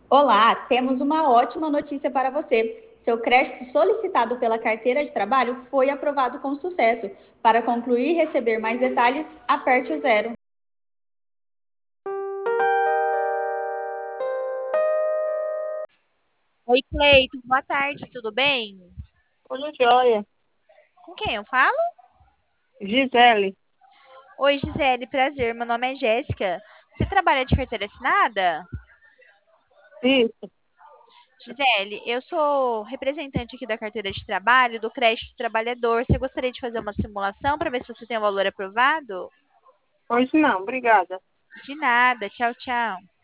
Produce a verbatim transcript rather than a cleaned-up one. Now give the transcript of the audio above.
Olá, temos uma ótima notícia para você. Seu crédito solicitado pela carteira de trabalho foi aprovado com sucesso. Para concluir e receber mais detalhes, aperte o zero. Oi, Cleito, boa tarde, tudo bem? Tudo jóia. Com quem eu falo? Gisele, Oi, Gisele, prazer, meu nome é Jéssica. Você trabalha de carteira assinada? isso. Gisele, eu sou representante aqui da carteira de trabalho, do crédito trabalhador. Você gostaria de fazer uma simulação para ver se você tem o valor aprovado? Hoje não, obrigada. De nada, tchau, tchau.